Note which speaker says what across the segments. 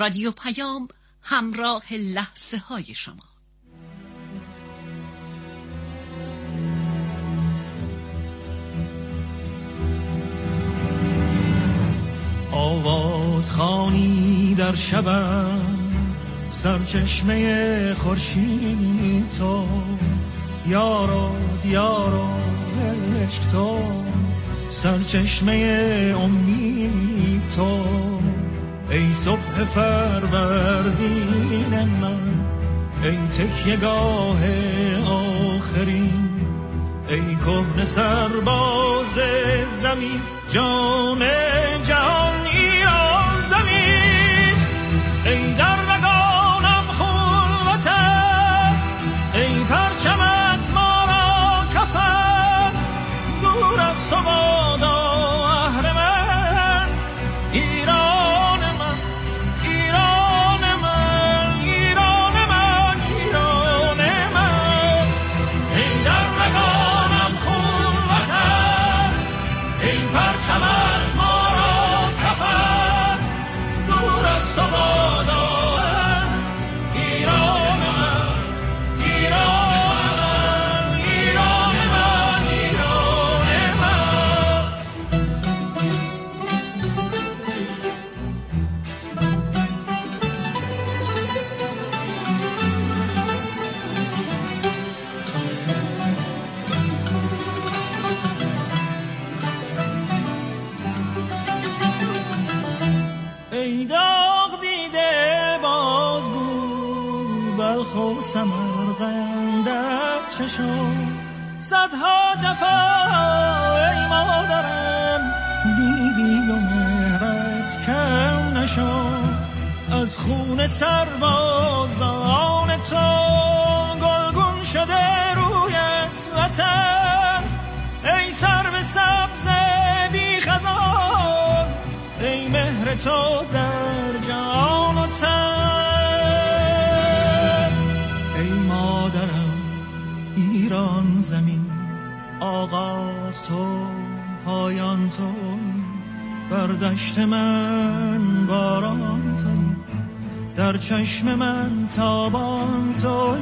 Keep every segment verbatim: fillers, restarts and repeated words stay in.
Speaker 1: رادیو پیام، همراه لحظه های شما.
Speaker 2: آواز خوانی در شبم، سرچشمه خورشید تو، یارو دیارو عشق تو، سرچشمه امید تو، ای صبح فروردین من، ای تکیه‌گاه آخرین، ای کهنه سرباز زمین، جان جهان ایران زمین، ای در رگانم خون وطن، ای پرچمت ما را کفن، دور از تو بادا اهل من، ایران من، ایران من، ایران من، ایران من، ای در رگانم خون وطن، ای پرچمت ما را کفن، دور از تو بادا ایران من، ایران من، ایران من، ایران من. ای داغ دیده بازگو، بلخ و سمرقندت چه شد؟ صدها جفا ای مادرم دیدی و مهرت کم نشد، از خون سربازان تو گلگون شده رویت وطن، ای سرو سبز بی خزان، ای مهر تو در جان و تن، ای مادرم ایران زمین، آغاز تو پایان تو، بر دشت من باران تو، در چشم من تابان تو،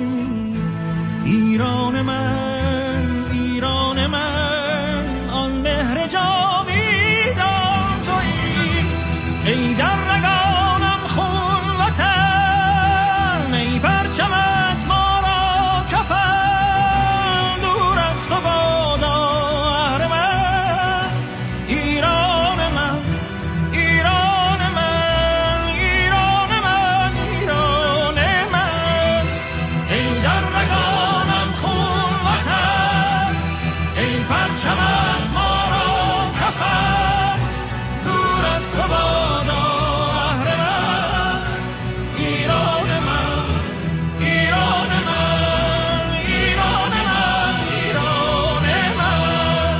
Speaker 2: ایران من، ایران من، آن مهر جاویدان تویی، ای در رگانم خون وطن، ای پرچمت ما را کفن، دور از تو بادا اهل من، ایران من، ایران من، ایران من، ایران من، ای در رگانم خون وطن، ای پرچمت ما را کفن، دور از تو بادا اهل من، ایران من، ایران من، ایران من، ایران من.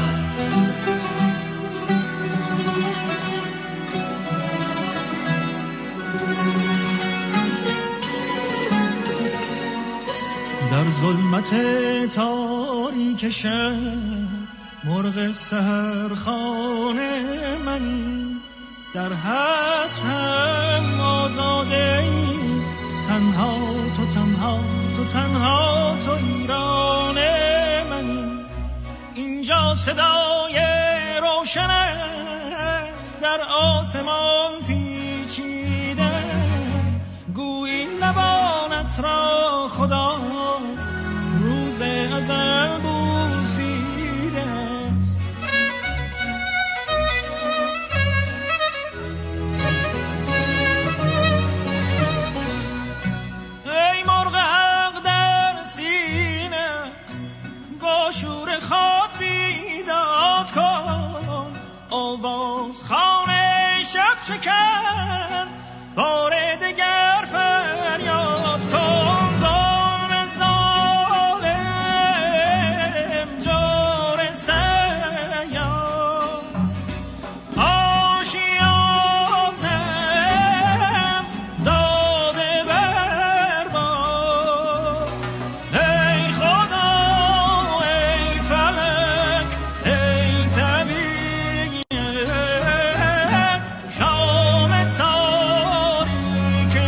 Speaker 2: در ظلمت تاریک شب، مرغ سحرخانه منی، در حسرم آزاده ای، تنها تو، تنها تو، تنها تو، ایران منی، اینجا صدای روشنت در آسمان پیچیده است، گویی لبانت را خدا روز ازل بوسیده است. ای مرغ حق در سینت، گاشور خود بیداد کن، آواز خانه شب شکن، بار دگر فریاد کن، ظالم ظالم جور سیاد، آشیانم داده برباد، ای خدا ای فلک ای طبیعت، شام تاریک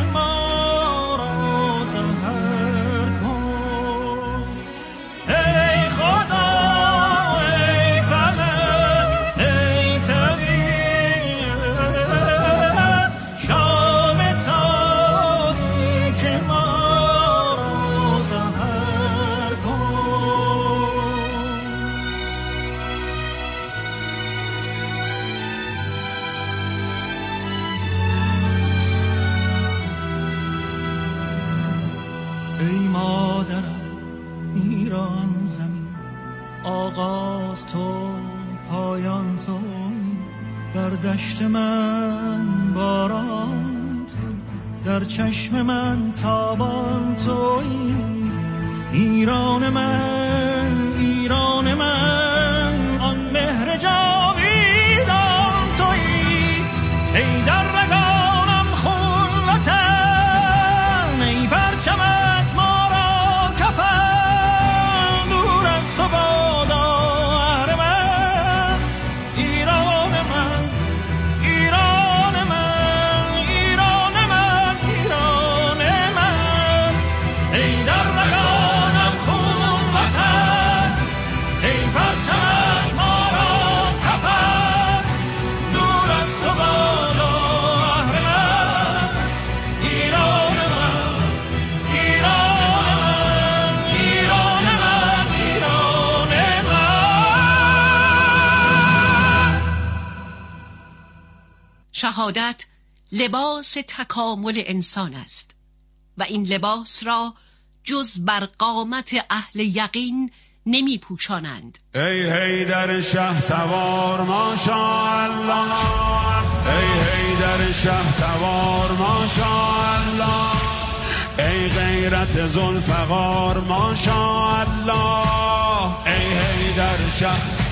Speaker 2: آغاز تو پایان تو، در دشت من باران تو، در چشم من تابان تویی. ایران من، ایران من، آن مهر جاویدان تویی. ای در رگانم خون وطن، ای پرچمت ما را کفن، دور از تو بادا اهل من. ایران من، ایران من، ایران من، ایران من. ای در رگانم خون وطن، ای پرچمت ما را کفن، دور از تو بادا اهل من. ایران من، ایران من، ایران من، ایران من.
Speaker 1: شهادت لباس تکامل انسان است و این لباس را جز بر قامت اهل یقین نمی پوشانند.
Speaker 3: ای حیدر شه سوار ماشاءالله، ای حیدر شه سوار ماشاءالله، ای غیرت ذوالفقار ماشاءالله، ای حیدر شه.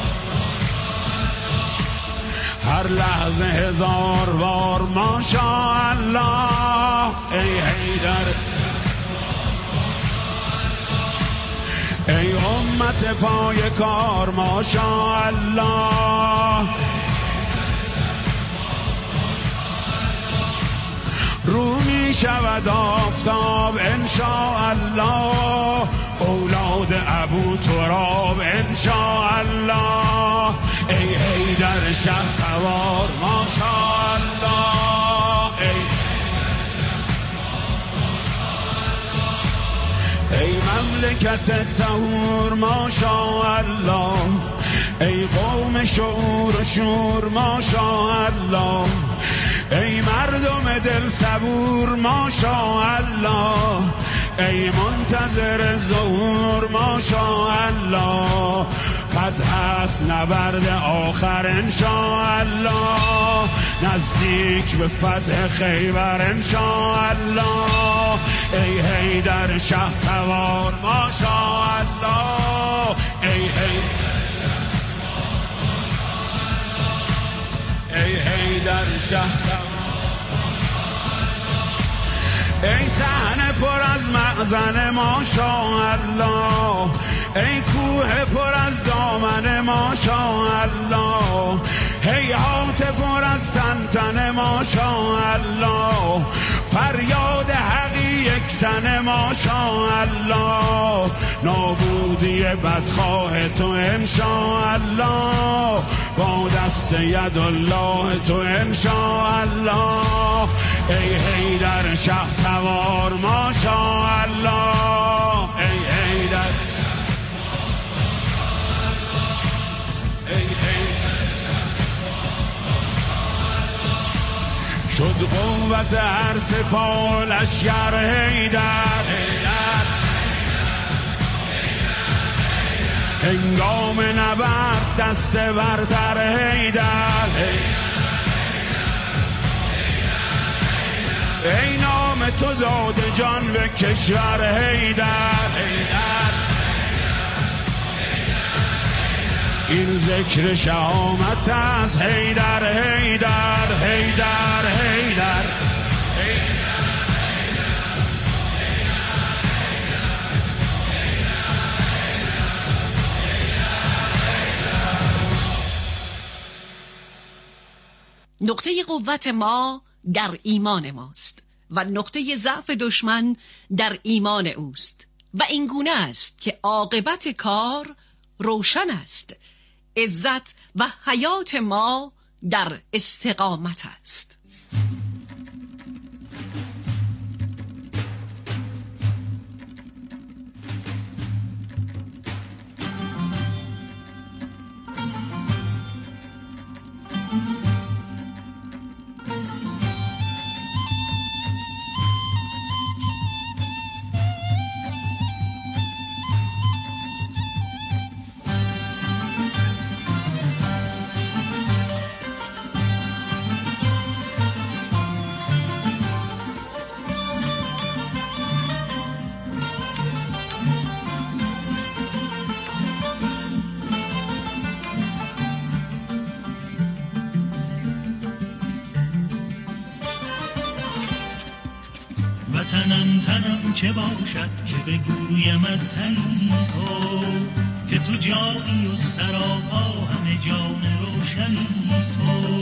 Speaker 3: هر لحظه هزار بار ماشاءالله، ای حیدر. ای امت پای کار ماشاءالله، رو می شود آفتاب انشاءالله، اولاد ابو تراب انشاءالله، ای حیدر شه سوار ماشاءالله، ای ای مملکت طهور ماشاءالله، ای قوم شعور و شور ماشاءالله، ای مردم دل صبور ماشاءالله، ای منتظر ظهور ماشاءالله، فتح است نبرد آخر انشاءالله، نزدیک به فتح خیبر انشاءالله، ای حیدر شه سوار ماشاءالله، ای حیدر، ای حیدر شه سوار. ای صحنه پر از مأذن ماشاءالله، ای کوه پر از دامن ماشاءالله، هیهات پر از تن تن ماشاءالله، فریاد حقی یک تن ماشاءالله، نابودی بدخواه تو انشاءالله، با دست ید الله تو انشاءالله، ای حیدر شه سوار ماشاءالله، ای حیدر، شد قوت هر سپاه لشکر حیدر، هنگام نبرد دست برتر حیدر، ای نام تو داده جان به کشور حیدر، این ذکر شهامت از حیدر حیدر حیدر حیدر.
Speaker 1: نقطه قوت ما در ایمان ماست و نقطه ضعف دشمن در ایمان اوست و این گونه است که عاقبت کار روشن است. عزت و حیات ما در استقامت است.
Speaker 2: وطنم تنم چه باشد که بگویمت تنی تو، که تو جانی و سراپا همه جان روشنی تو.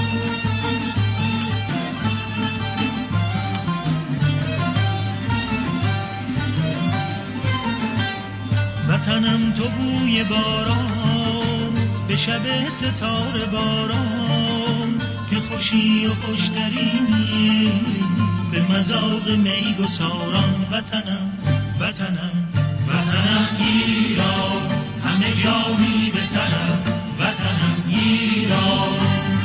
Speaker 2: وطنم تو بوی باران به شب ستاره باران، که خوشی و خوشترینی به مذاق می گساران. وطنم وطنم وطنم ایران، همه جا می به تنم. وطنم ایران.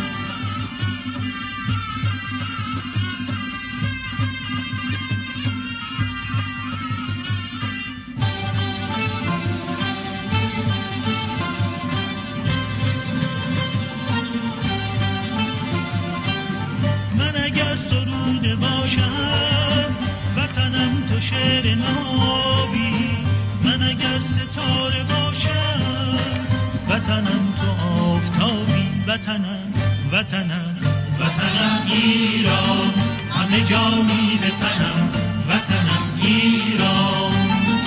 Speaker 2: من اگر سروده باشم وطنم تو شعر نابی، من اگر ستاره باشم وطنم تو آفتابی. وطنم وطنم وطنم ایران، همه جا می به تنم. وطنم ایران.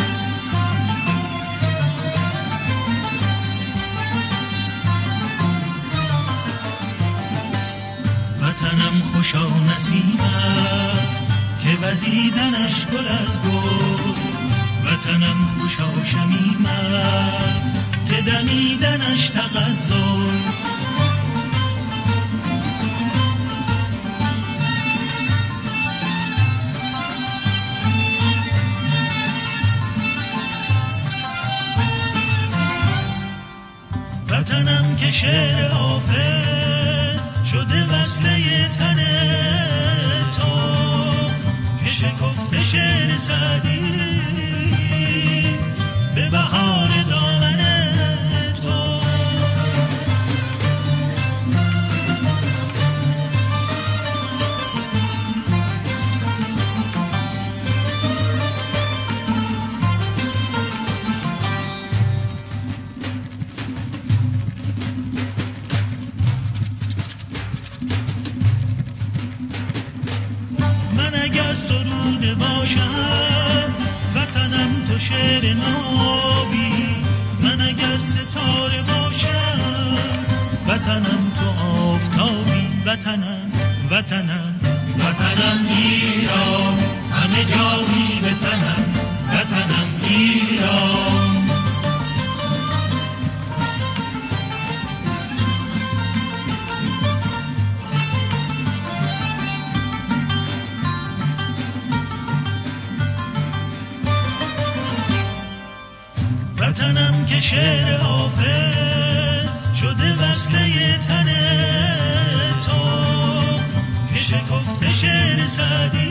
Speaker 2: وطنم خوشا نسیمت که وزیدنش گل از گل، وطنم خوشا شمیمت که دمیدنش تغزل. وطنم که شعر حافظ شده وصله تن تو، که شکفته شعر سعدی به بهار دامن تو. من اگر سروده باشم وطنم تو شعر نابی، من اگر ستاره باشم وطنم تو آفتابی. وطنم وطنم وطنم ایران، همه جا می به تنم. وطنم ایران. وطنم که شعر حافظ شده وصله تن تو، که شکفته شعر سعدی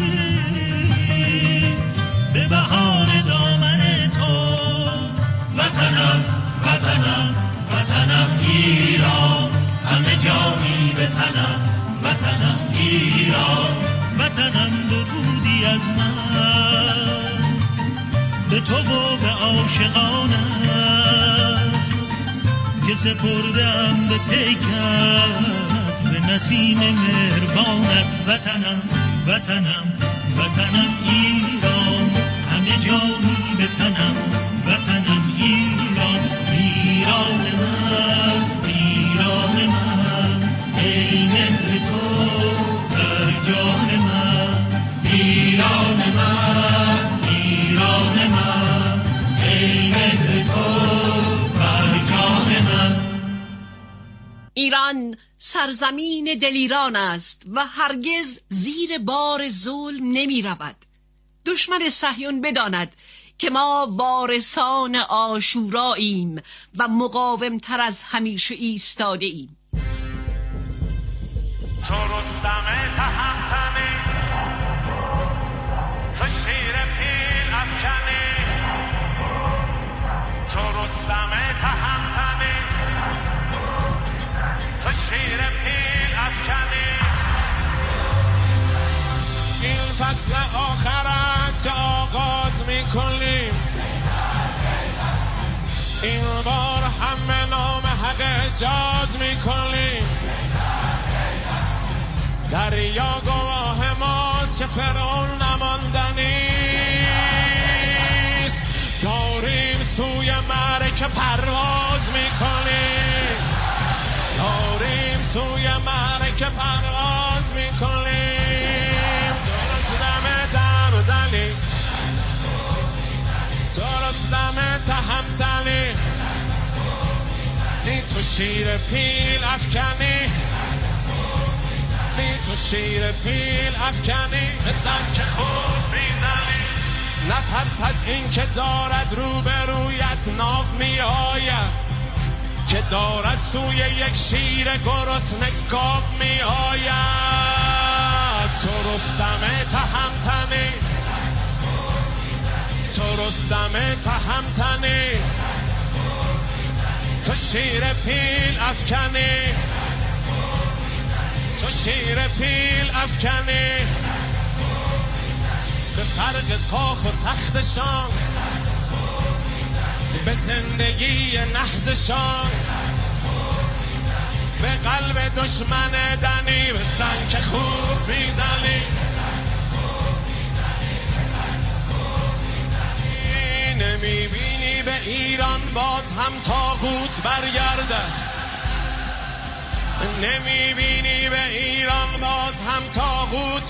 Speaker 2: به بهار دامن تو. وطنم وطنم وطنم ایران، همه جا می به تنم. وطنم ایران. وطنم درودی از من به تو و به عاشقانم، که سپردم به پیکت به نسیم مهربانت. وطنم وطنم وطنم ایران، همه جا می به تنم. وطنم ایران. ایران من ایران من، ای مهر تو در جان من. ایران من ایران من، ای مهر تو بر جان من.
Speaker 1: ایران سرزمین دلیران است و هرگز زیر بار ظلم نمی رود. دشمن صهیون بداند که ما وارثان عاشوراییم و مقاومتر از همیشه ایستاده ایم.
Speaker 3: تو رستم تهمتنی، تو شیر پیل افکنی. تو رستم تهمتنی، تو شیر پیل افکنی. این فصل آخر است که آغاز میکنیم، این بار همه نام حق اجاز میکنیم. دریا گواه ماست
Speaker 4: که فرعون نماندنیست. داریم سوی معرکه پرواز میکنیم، داریم سوی معرکه پرواز میکنیم. درست دم دمدنی، درست دم تهمتنی، نی تو شیر پیل افکنی، نی تو شیر پیل افکنی. بزن که خوب میزنی، نترس از این که دارد روبرویت ناو می آید، که دارد سوی یک شیر گرسنه گاو می آید. تو رستم تهمتنی، تو رستم تهمتنی، تو شیر پیل افکنی، تو شیر پیل افکنی. به فرق کاخ و تختشان، به زندگی نحزشان، به قلب دشمن دنی بزن که خوب میزنی. نمیبینی به ایران باز هم طاغوت برگردد، نمیبینی به ایران باز هم طاغوت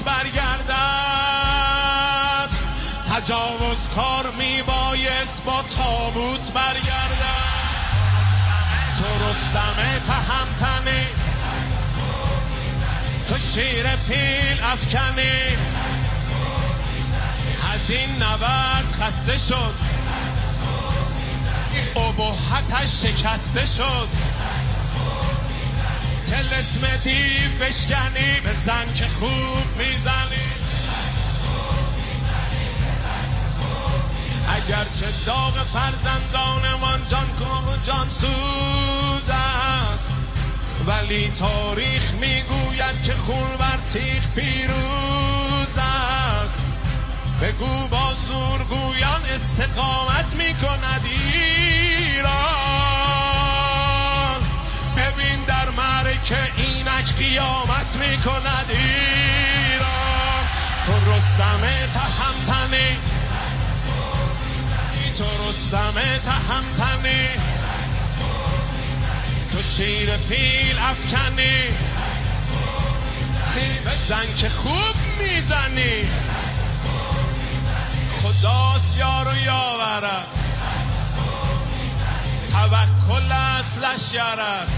Speaker 4: برگردد. تجاوز کار میبایست با تابوت برگردد. تو رستم تهمتنی، تو شیر پیل افکنی. از این نبرد خسته شد، ابهتش شکسته شد. طلسم دیو بشکنی، بزن که خوب میزنی. اگرچه داغ فرزندانمان جان جان سوز است، ولی تاریخ میگوید که خون بر تیغ پیروز است. بگو با زورگویان استقامت میکند ایران، ببین در معرکه اینک قیامت میکند ایران. تو رستم تهمتنی، تو رستم تهمتنی، تو شیر پیل افکنی. بزن که خوب میزنی، خداست یار و یاورد، توکل است لشکرت.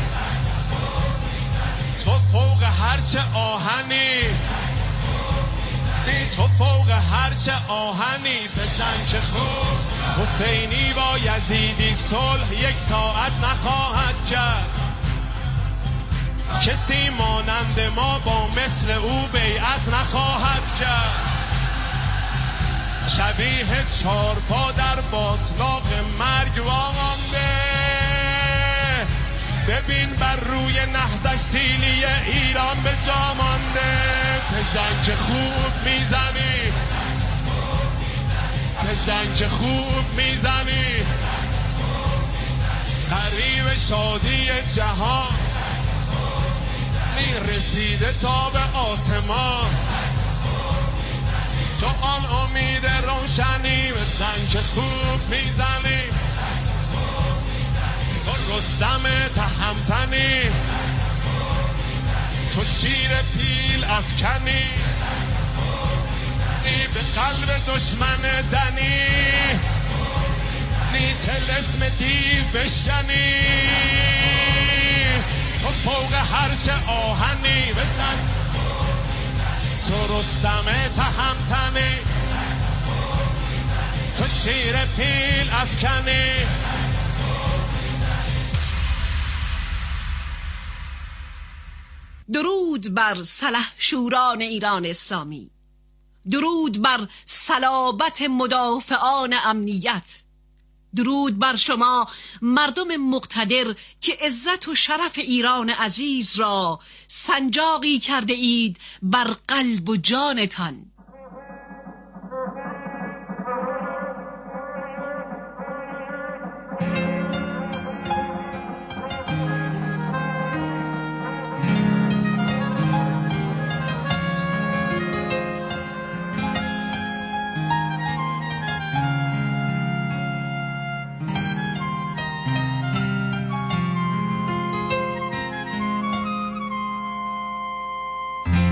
Speaker 4: تو فوق هرچه آهنی، تو فوق هرچه آهنی. بزن که خوب حسینی با یزیدی صلح یک ساعت نخواهد کرد، کسی مانند ما با مثل او بیعت نخواهد کرد. شبیه چارپا در باطلاق مرگ وامانده، ببین بر روی نهضش سیلی ایران به جا مانده. بزن که خوب میزنی، بزن که خوب میزنی. قریب شادی جهان رسیده تا به آسمان، تو آن امید روشنی. بزن که خوب میزنی، تو رستم تهمتنی، تو شیر پیل افکنی. نی به قلب دشمن دنی، نی طلسم دیو بشکنی. تو فوق هرچه آهنی، بزن تو رستم تهمتنی، تو شیر پیل افکنی.
Speaker 1: درود بر سلحشوران ایران اسلامی، درود بر صلابت مدافعان امنیت، درود بر شما مردم مقتدر که عزت و شرف ایران عزیز را سنجاقی کرده اید بر قلب و جانتان.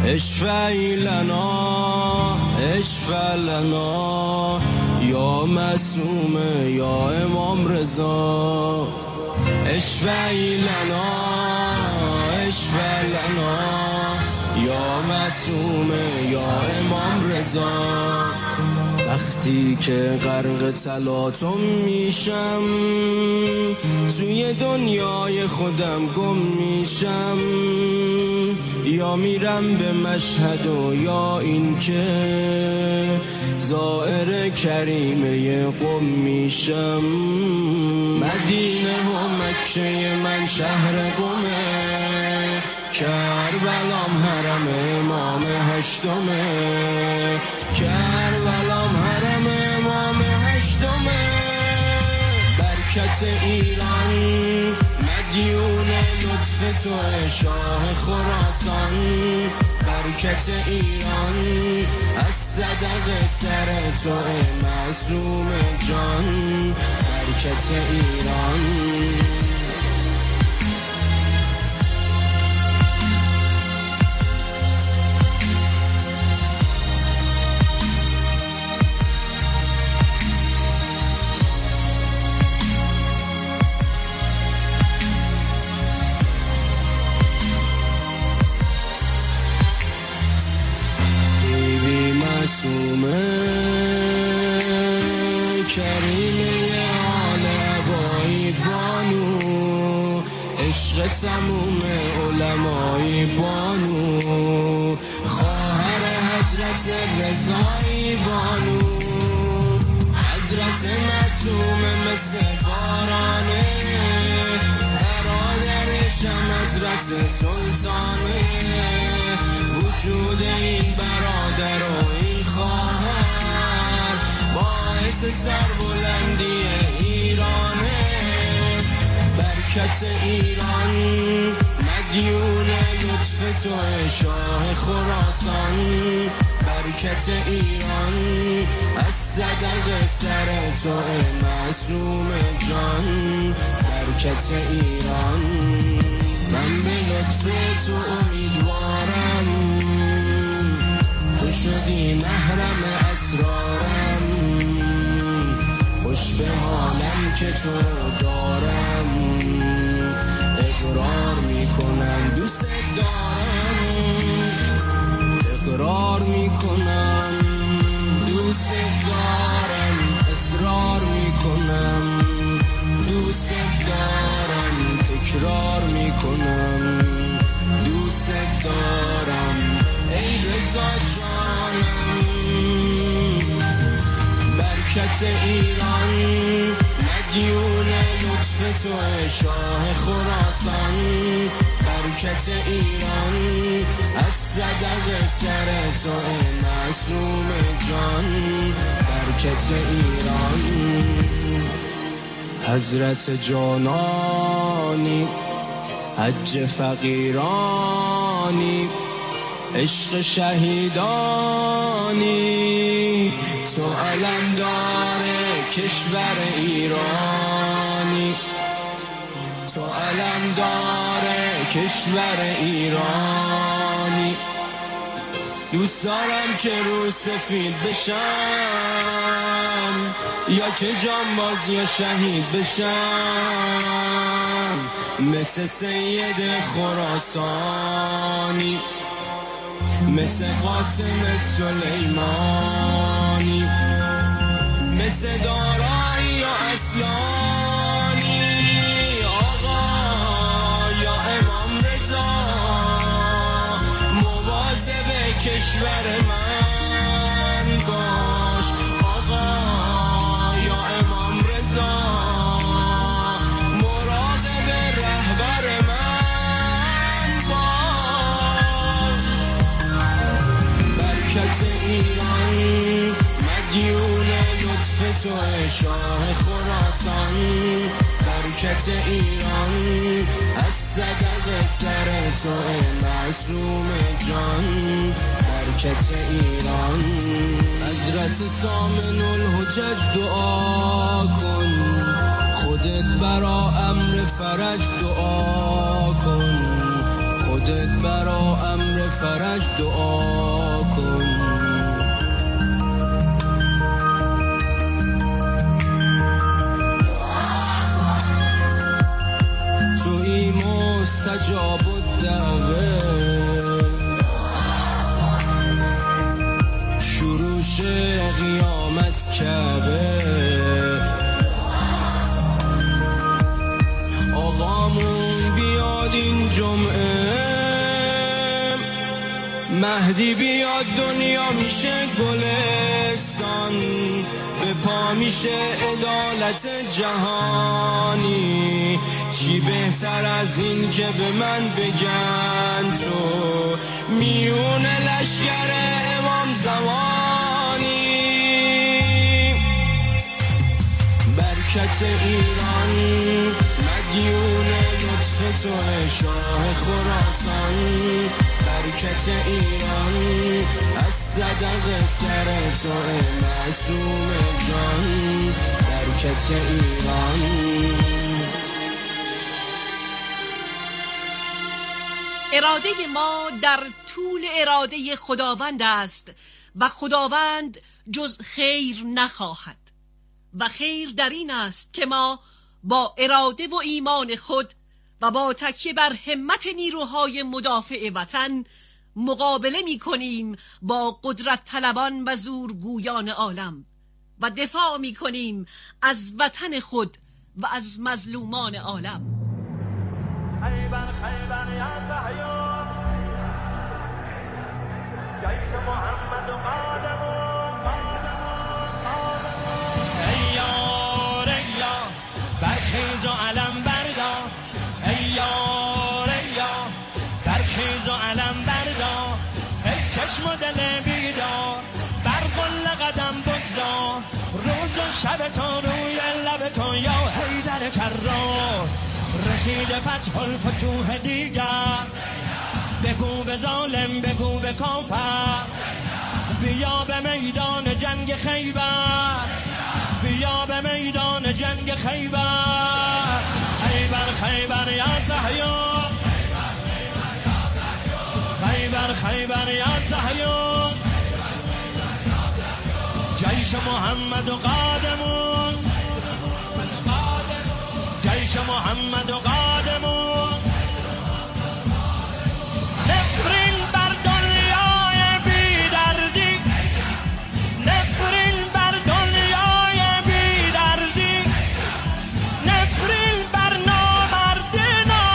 Speaker 5: اشفعی لنا اشفع لنا یا معصوم یا امام رضا اشفعی لنا اشفع لنا یا معصوم یا امام رضا وقتی که غرق تلاطم میشم توی دنیای خودم گم میشم یا میرم به مشهد و یا این که زائر کریمه قم میشم مدینه و مکه من شهر قمه کربلام حرم امام هشتمه کربلام حرم امام هشتمه برکت ایران مدیون لطف تو شاه خراسان برکت ایران از صدق سر تو معصوم جان برکت ایران کریمه آل عبایی بانو عشق تموم علمای بانو خواهر حضرت رضایی بانو حضرت معصوم مثل بارانه برادرشم حضرت سلطانه وجود این برادر و این خواهر باعث سربلندی ایرانه برکت ایران مدیون لطف تو شاه خراسان برکت ایران از صدق سر تو معصوم جان برکت ایران من به لطف تو امیدوارم تو شدی محرم اسرارم خوش به حالم که تو دارم اقرار میکنم دوست دارم اقرار میکنم دوست دارم اصرار میکنم دوست دارم تکرار میکنم دوست دارم ای رضا جانم برکت ایران مدیون لطف تو شاه خراسان برکت ایران از صدق سر تو معصوم جان برکت ایران حضرت جانانی حج فقیرانی عشق شهیدانی تو علمدار کشور ایرانی تو علمدار کشور ایرانی دوست دارم که رو سفید بشم یا که جانباز یا شهید بشم مثل سید خراسانی مثل قاسم سلیمانی مثل دارایی یا اصلانی آقا یا امام رضا مواظب کشور من باش آقا یا امام رضا مراقب رهبر من باش برکت ایران مدیون لطف تو شاه خراسان برکت ایران از صدق سر تو معصوم جان برکت ایران حضرت سامن الحجج دعا کن خودت برا امر فرج دعا کن خودت خودت برا امر فرج دعا کن. توی مستجاب الدعوه، شروع قیام از کعبه، آقامون بیاد این جمعه، مهدی بیاد دنیا میشه گلستان، به پا میشه عدالت جهانی. چی بهتر از این که به من بگن تو میون لشکر امام زمانی. برکت ایران مدیون لطف تو شاه خراسان، برکت ایران از صدق سر تو معصوم جان، برکت ایران.
Speaker 1: اراده ما در طول اراده خداوند است و خداوند جز خیر نخواهد و خیر در این است که ما با اراده و ایمان خود و با تکیه بر همت نیروهای مدافع وطن مقابله می کنیم با قدرت طلبان و زورگویان عالم و دفاع می کنیم از وطن خود و از مظلومان عالم.
Speaker 6: خیبر خیبر یا صهیون، جیش محمد و قادمون، قادمون، قادمون. ای یار ای یار برخیز و علم بردار، ای یار ای یار برخیز و علم بردار، ای چشم و دل بیدار بر قل قدم بگذار، روز و شب تو روی لب تو یا حیدر کرار. رسید فتح الفتوح دیگر، بگو به ظالم بگو به کافر، بیا به میدان جنگ خیبر، بیا به میدان جنگ خیبر. خیبر خیبر یا صهیون، خیبر خیبر یا صهیون، جیش محمد و قادمون، جیش محمد و قادمون.